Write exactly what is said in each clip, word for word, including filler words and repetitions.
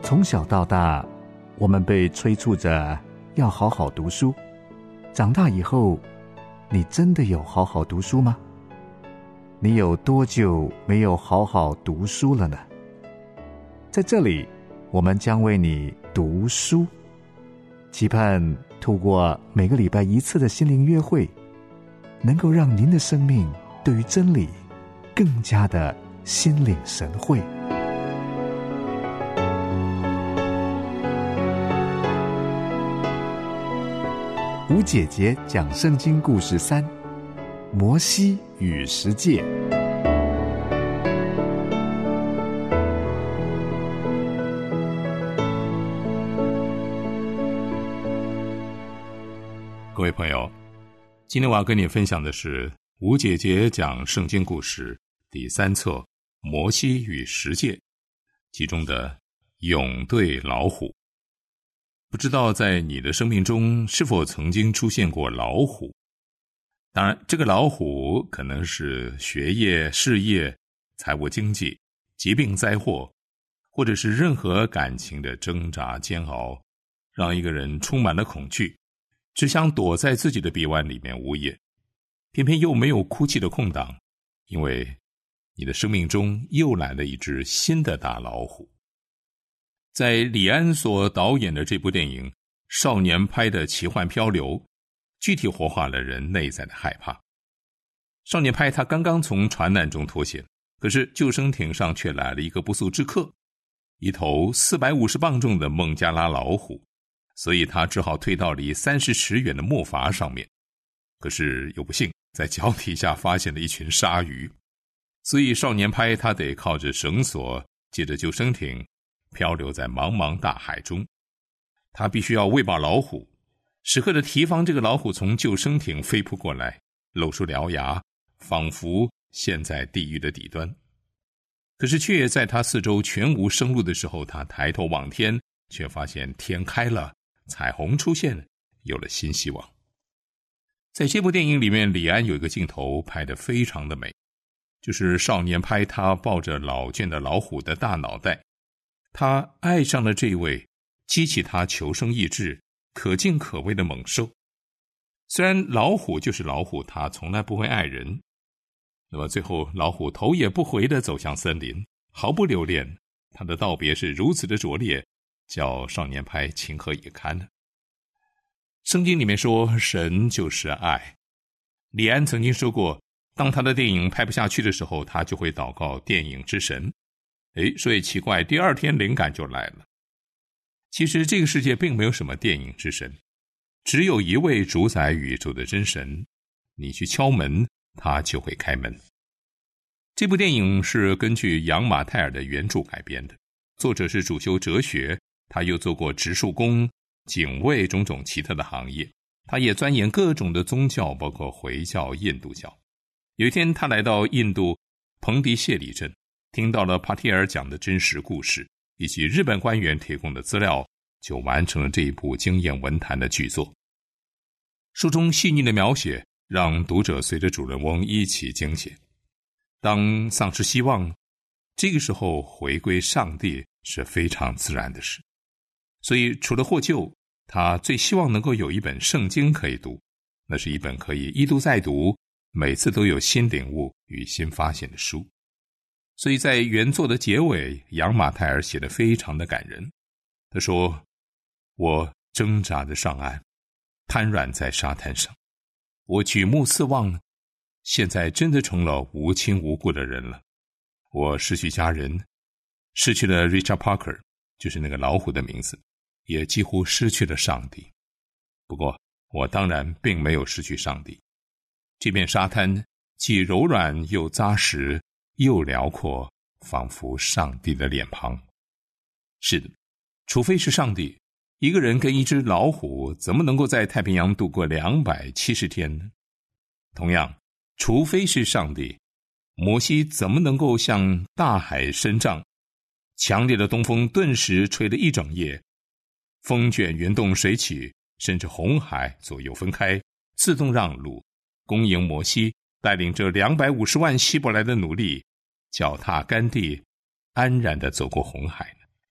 从小到大，我们被催促着要好好读书。长大以后，你真的有好好读书吗？你有多久没有好好读书了呢？在这里，我们将为你读书，期盼透过每个礼拜一次的心灵约会，能够让您的生命对于真理更加的心领神会。吴姐姐讲圣经故事三：摩西与十诫。 各位朋友，今天我要跟你分享的是吴姐姐讲圣经故事第三册摩西与十诫其中的勇对老虎。不知道在你的生命中是否曾经出现过老虎？当然，这个老虎可能是学业、事业、财务经济、疾病灾祸，或者是任何感情的挣扎煎熬，让一个人充满了恐惧，只想躲在自己的臂弯里面无业，偏偏又没有哭泣的空档，因为你的生命中又来了一只新的大老虎。在李安所导演的这部电影《少年派的奇幻漂流》，具体活化了人内在的害怕。少年派他刚刚从船难中脱险，可是救生艇上却来了一个不速之客，一头四百五十磅重的孟加拉老虎，所以他只好退到离三十尺远的木筏上面。可是又不幸在脚底下发现了一群鲨鱼，所以少年派他得靠着绳索借着救生艇漂流在茫茫大海中。他必须要喂饱老虎，时刻的提防这个老虎从救生艇飞扑过来，露出獠牙，仿佛陷在地狱的底端。可是却在他四周全无生路的时候，他抬头望天，却发现天开了，彩虹出现，有了新希望。在这部电影里面，李安有一个镜头拍得非常的美，就是少年派他抱着老倦的老虎的大脑袋，他爱上了这位激起他求生意志可敬可畏的猛兽。虽然老虎就是老虎，他从来不会爱人，那么最后老虎头也不回地走向森林，毫不留恋，他的道别是如此的拙劣，叫少年派情何以堪呢？圣经里面说神就是爱，李安曾经说过，当他的电影拍不下去的时候，他就会祷告电影之神。诶，所以奇怪，第二天灵感就来了。其实这个世界并没有什么电影之神，只有一位主宰宇宙的真神，你去敲门，他就会开门。这部电影是根据杨马泰尔的原著改编的，作者是主修哲学，他又做过植树工、警卫种种奇特的行业，他也钻研各种的宗教，包括回教、印度教。有一天他来到印度彭迪谢里镇，听到了帕提尔讲的真实故事，以及日本官员提供的资料，就完成了这一部惊艳文坛的巨作。书中细腻的描写让读者随着主人翁一起惊险。当丧失希望，这个时候回归上帝是非常自然的事。所以除了获救，他最希望能够有一本圣经可以读，那是一本可以一读再读，每次都有新领悟与新发现的书。所以在原作的结尾，杨马泰尔写得非常的感人。他说，我挣扎着上岸，瘫软在沙滩上，我举目四望，现在真的成了无亲无故的人了。我失去家人，失去了 Richard Parker， 就是那个老虎的名字，也几乎失去了上帝。不过我当然并没有失去上帝。这片沙滩既柔软又扎实又辽阔，仿佛上帝的脸庞。是的，除非是上帝，一个人跟一只老虎怎么能够在太平洋度过两百七十天呢？同样，除非是上帝，摩西怎么能够向大海伸杖？强烈的东风顿时吹了一整夜，风卷云动水起，甚至红海左右分开，自动让路，恭迎摩西带领着两百五十万希伯来的奴隶，脚踏干地，安然地走过红海。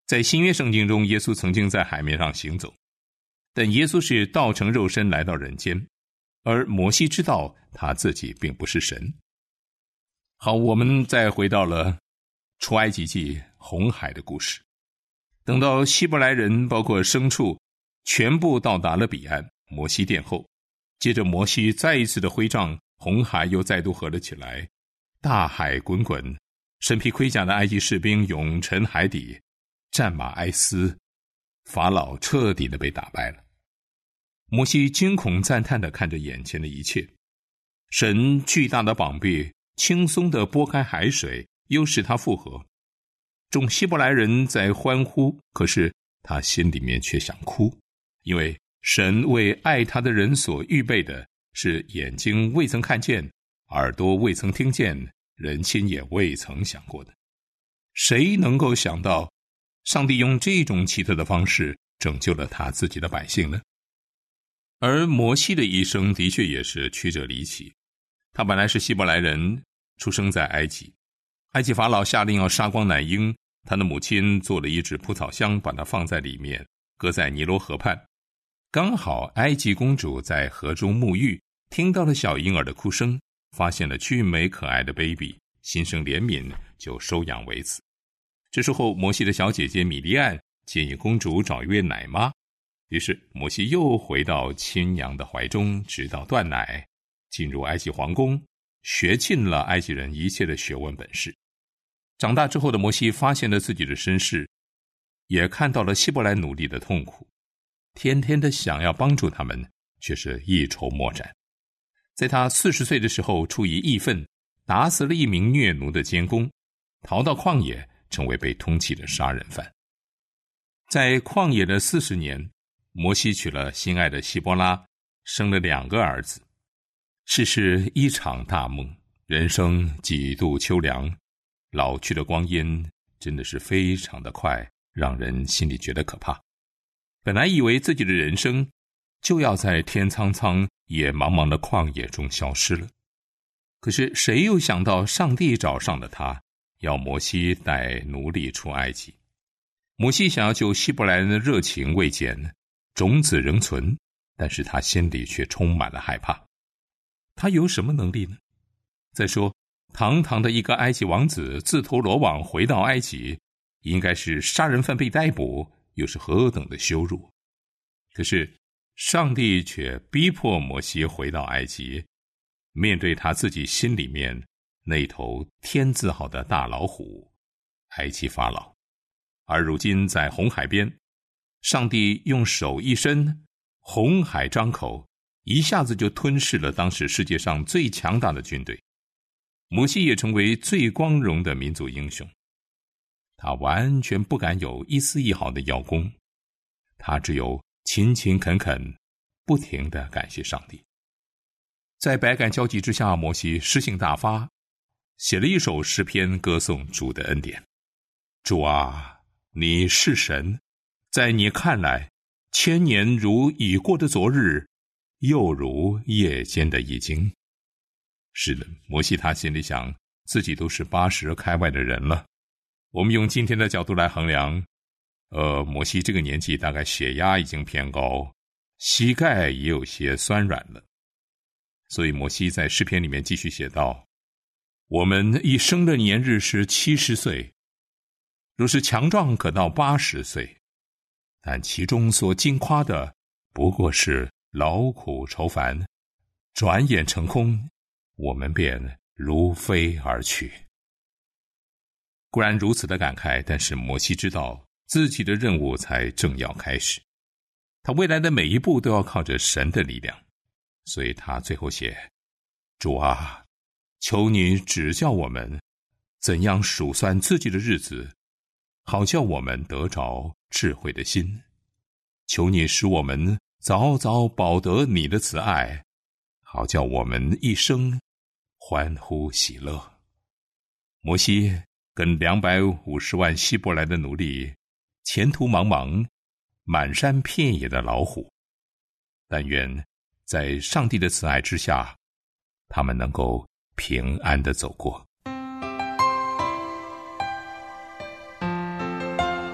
在新约圣经中，耶稣曾经在海面上行走，但耶稣是道成肉身来到人间，而摩西知道他自己并不是神。好，我们再回到了出埃及记红海的故事。等到希伯来人包括牲畜全部到达了彼岸，摩西殿后，接着摩西再一次的挥杖，红海又再度合了起来，大海滚滚，身披盔甲的埃及士兵永沉海底，战马哀嘶，法老彻底的被打败了。摩西惊恐赞叹地看着眼前的一切，神巨大的膀臂轻松地拨开海水，又使他复活。众希伯来人在欢呼，可是他心里面却想哭，因为神为爱他的人所预备的是眼睛未曾看见，耳朵未曾听见，人心也未曾想过的。谁能够想到上帝用这种奇特的方式拯救了他自己的百姓呢？而摩西的一生的确也是曲折离奇。他本来是希伯来人，出生在埃及，埃及法老下令要杀光男婴，他的母亲做了一只蒲草箱，把它放在里面，搁在尼罗河畔。刚好埃及公主在河中沐浴，听到了小婴儿的哭声，发现了俊美可爱的 baby， 心生怜悯，就收养为子。这时候摩西的小姐姐米利暗建议公主找一位奶妈，于是摩西又回到亲娘的怀中，直到断奶，进入埃及皇宫，学尽了埃及人一切的学问本事。长大之后的摩西发现了自己的身世，也看到了希伯来奴隶的痛苦，天天的想要帮助他们，却是一筹莫展。在他四十岁的时候，出于义愤，打死了一名虐奴的监工，逃到旷野，成为被通缉的杀人犯。在旷野的四十年，摩西娶了心爱的希波拉，生了两个儿子。世事一场大梦，人生几度秋凉，老去的光阴真的是非常的快，让人心里觉得可怕。本来以为自己的人生就要在天苍苍野茫茫的旷野中消失了，可是谁又想到上帝找上了他，要摩西带奴隶出埃及。摩西想要救希伯来人的热情未减，种子仍存，但是他心里却充满了害怕。他有什么能力呢？再说堂堂的一个埃及王子自投罗网回到埃及，应该是杀人犯被逮捕，又是何等的羞辱。可是上帝却逼迫摩西回到埃及，面对他自己心里面那头天字号的大老虎埃及法老。而如今在红海边，上帝用手一伸，红海张口，一下子就吞噬了当时世界上最强大的军队。摩西也成为最光荣的民族英雄，他完全不敢有一丝一毫的邀功，他只有勤勤恳恳不停地感谢上帝。在百感交集之下，摩西诗性大发，写了一首诗篇歌颂主的恩典。主啊，你是神，在你看来，千年如已过的昨日，又如夜间的已经。是的，摩西他心里想，自己都是八十开外的人了。我们用今天的角度来衡量，呃，摩西这个年纪大概血压已经偏高，膝盖也有些酸软了。所以摩西在诗篇里面继续写道：我们一生的年日是七十岁，若是强壮可到八十岁，但其中所经夸的不过是劳苦愁烦，转眼成空，我们便如飞而去。固然如此的感慨，但是摩西知道自己的任务才正要开始，他未来的每一步都要靠着神的力量。所以他最后写：主啊，求你指教我们怎样数算自己的日子，好叫我们得着智慧的心。求你使我们早早饱得你的慈爱，好叫我们一生欢呼喜乐。摩西跟两百五十万希伯来的奴隶，前途茫茫，满山遍野的老虎。但愿在上帝的慈爱之下，他们能够平安地走过。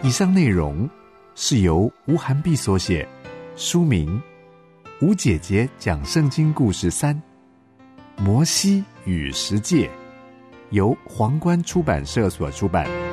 以上内容是由吴涵碧所写，书名《吴姐姐讲圣经故事三：摩西与十诫》，由皇冠出版社所出版。